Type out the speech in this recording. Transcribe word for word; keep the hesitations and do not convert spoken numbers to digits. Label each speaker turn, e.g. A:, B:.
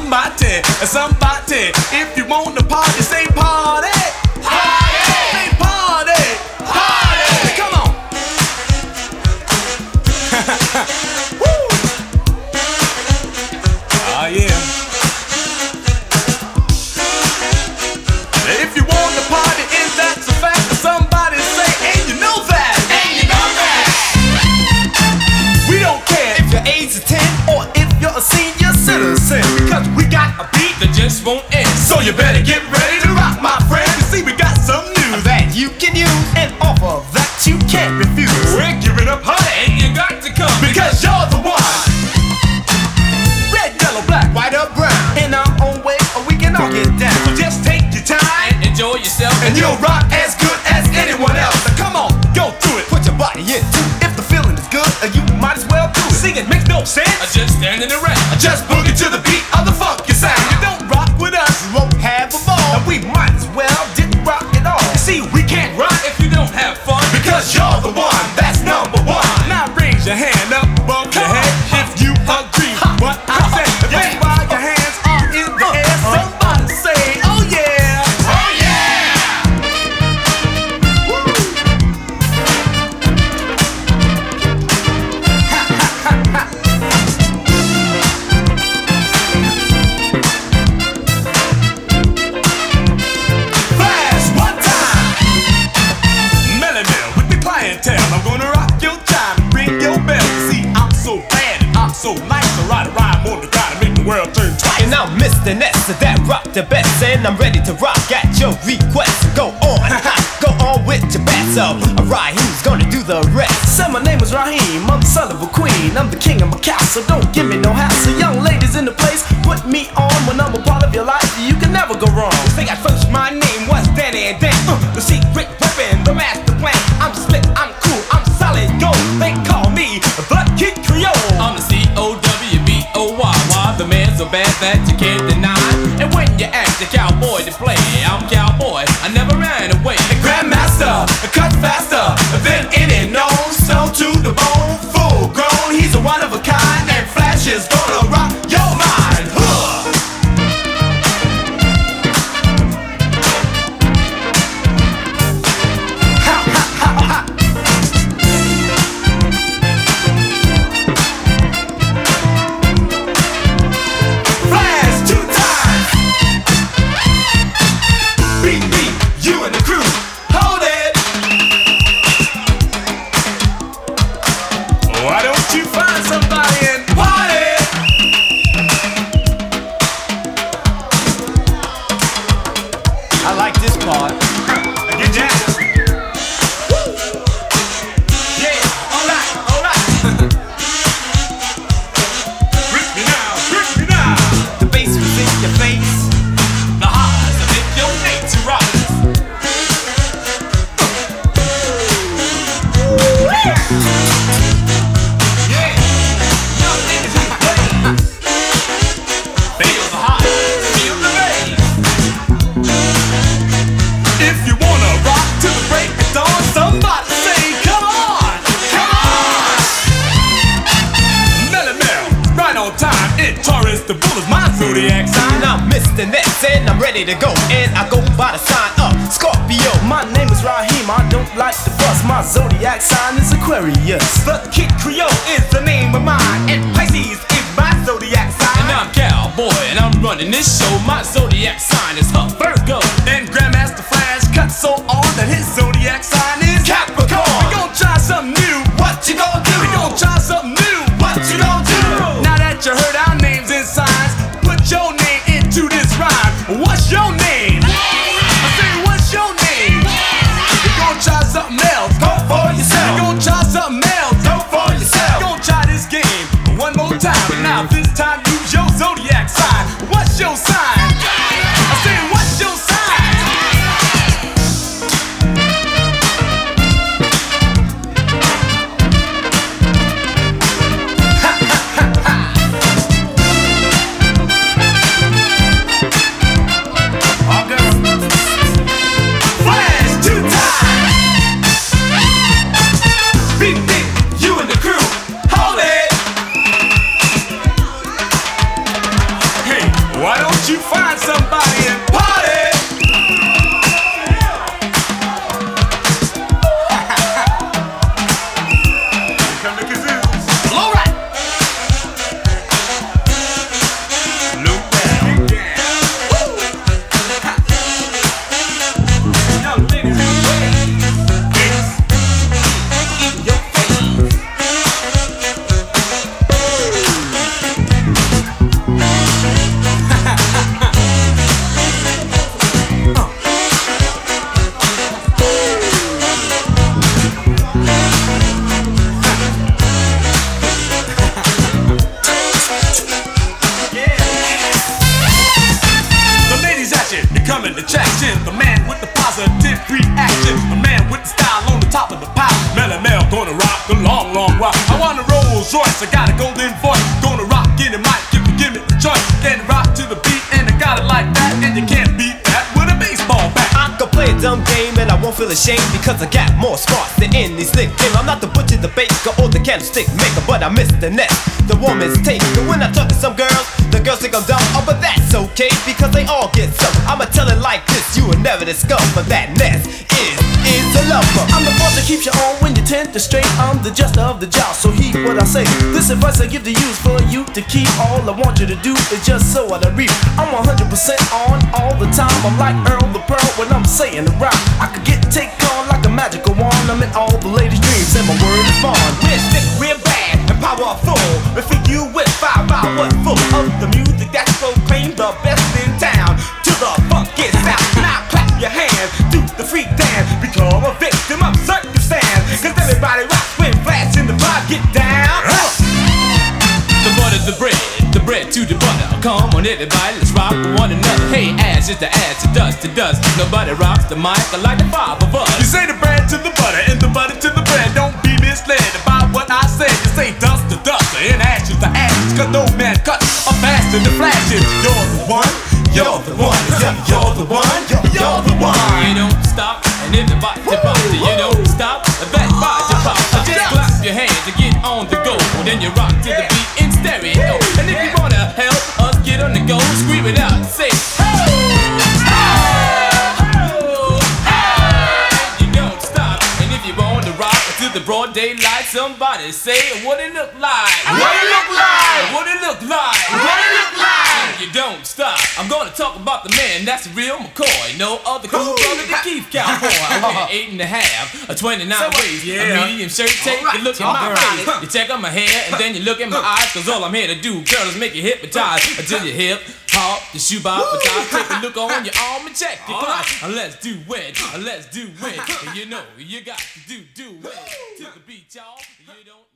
A: somebody, somebody. If you want to party, say party. Party. Say party. Party. Come on. Woo. Oh yeah. If you want to party, and that's a fact. Somebody say, and you know that. And you know that. We don't care if your age is ten or if you're a senior citizen, because we got a beat that just won't end. So you better get ready to rock, my friend. You see, we got some news that you can use, and offer that you can't refuse. We're giving up honey, and you got to come, because you're the one. Red, yellow, black, white or brown, in our own way, or we can all get down. So just take your time and enjoy yourself, and you'll rock as good as anyone else. Now come on, go through it, put your body into it. If the feeling is good, you might as well do it. Sing it makes no sense, I just standing around. I just boogie to the beat of the funky sound. You don't rock with us, you won't have a ball, and we might as well didn't rock at all. You see, we can't rock if you don't have fun, because you're the one that's number one. Now raise your hand up above your head if you agree what I said. That's why your hands are in the air. Somebody say, oh yeah. Oh yeah. Woo. Ha ha ha ha. Flash one time. Melly Mel with the clientele. I'm gonna rock your time, ring your bell. You see, I'm so bad and I'm so nice. I ride a rhyme on the guy to make the world turn twice.
B: And I'm Mister Ness, that rock the best, and I'm ready to rock at your request. Go on, go on with your best. So, alright, who's gonna do the rest?
A: Say my name is Raheem, I'm the son of a queen. I'm the king of my castle, don't give me no hassle. Young ladies in the place, put me on. When I'm a part of your life, you can never go wrong.
B: Think at first my name was Danny and Dan, uh, the secret weapon, the master plan. I'm slick, I'm cool, I'm solid gold. They call me the Kid Creole.
C: I'm the C O W B O Y Y, the man so bad that you can't deny. And when you ask the cowboy to play, I'm cowboy, I never ran away.
A: Grandmaster, cut faster than any known. Stone to the bone, full grown. He's a one of a kind, and Flash is gonna rock your mind. Huh. Ha ha ha ha. Flash two times. Beat me, you and the crew. Hold it. Why don't you find somebody and party?
B: I like this part.
A: Get down. Woo. Yeah, alright, alright. Grip me now, grip me now.
B: The bass was in your face.
C: The highs that make your nature rise.
A: Yeah. Young niggas in the place.
C: Feel the highs, feel the bass.
A: If you wanna rock to the break of dawn, somebody say, come on, come on. Melly Mel, right on time. It Taurus the bull is my zodiac sign.
B: And I'm Mister Ness, and I'm ready to go. And I go by the sign of Scorpio.
A: My name is Raheem, I don't like to fuss. My zodiac sign is Aquarius.
B: The Kid Creole is the name of mine, and Pisces is my zodiac sign.
C: And I'm cowboy, and I'm running this show. My zodiac sign is a Virgo.
A: And Grandmaster Flash cut so on that his zodiac sign is
B: Capricorn.
A: We gon' try something new.
B: What you gonna do?
A: We gon' try something new.
B: What you gonna do?
A: Now that you heard our names and signs, put your name into this rhyme. What's your name? I say, what's your name? We gon' try something else.
B: Go for
A: We
B: yourself.
A: gon' try something else.
B: Go for yourself.
A: We gon' try this game one more time. But now this time use your zodiac sign. What's your sign? I say, what's your sign? Rolls Royce. I got a golden voice, gonna rock in the mic if you give me the choice. Can rock to the beat and I got it like that, and you can't beat that with a baseball bat.
B: I can play a dumb game and I won't feel ashamed because I got more smarts than any slick game. I'm not the butcher, the baker, or the candlestick maker, but I miss the nest, the woman's take. And when I talk to some girls, the girls think I'm dumb, oh, but that's okay because they all get some. I'ma tell it like this, you will never discover that nest is, is a lover.
D: I'm the boss that keeps you on when you tend to stray. I'm the jester of the joust, so heed what I say. This advice I give to you is for you to keep. All I want you to do is just so I reap. I'm one hundred percent on all the time. I'm like Earl the Pearl when I'm saying the rhyme. I could get take on like a magical wand. I'm in all the ladies' dreams and my word is bond.
B: We're sick, we're bad and powerful. We feed you with five hours full of the music that's proclaimed the best in town. To the funky sound. Now clap your hands, do the freak dance. Become a victim of circumstance. Cause everybody rocks when flash in the vibe get down.
C: The butter, the bread, the bread to the butter. Come on, everybody, let's rock with one another. Hey, ass is the ass, to dust to dust. Nobody rocks the mic like the five of us.
A: You say the bread to the butter and the butter to the bread. Don't be misled about what I said. You say dust to dust and ashes to ashes. Cause no man cuts are faster than flashes. You're the one, you're the one, you're the one, you're the one.
C: You don't stop, and if the body pop, you don't stop, that body pop. Just clap your hands and get on the go. Then you rock to the beat in stereo. And if you wanna help us get on the go, scream it out, say hey, hey, hey. You don't stop, and if you wanna rock to the broad daylight, somebody say what it look like.
A: What it look like?
C: What it look like?
A: What it look like?
C: You don't stop. I'm gonna talk about the man that's the real McCoy. No other cool brother than Keith Cowboy. I wear eight and a half, a twenty-nine waist,
A: Yeah.
C: a medium shirt take. You look at my face, you check out my hair, and then you look at my eyes. Cause all I'm here to do, girl, is make you hypnotize until you hip hop, the shoe bob, but take a look on your arm and check it. Come on, and let's do it, and let's do it. And you know you got to do do it to the beat, y'all. You don't.